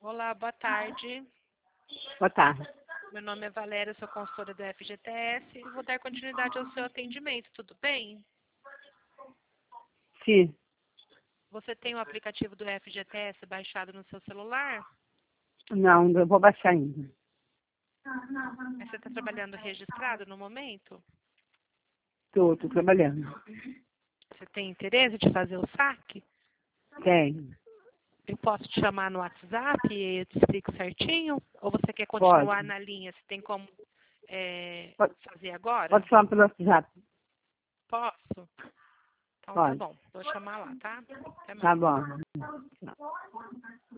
Olá, boa tarde. Boa tarde. Meu nome é Valéria, sou consultora do FGTS e vou dar continuidade ao seu atendimento, tudo bem? Sim. Você tem o aplicativo do FGTS baixado no seu celular? Não, eu vou baixar ainda. Mas você está trabalhando registrado no momento? Estou trabalhando. Você tem interesse de fazer o saque? Tenho. Eu posso te chamar no WhatsApp e eu te explico certinho? Ou você quer continuar Pode. na linha? Você tem como Pode, fazer agora? pode falar pelo WhatsApp. Posso? Então tá Pode. bom, vou chamar lá, tá? Até mais. Tá bom.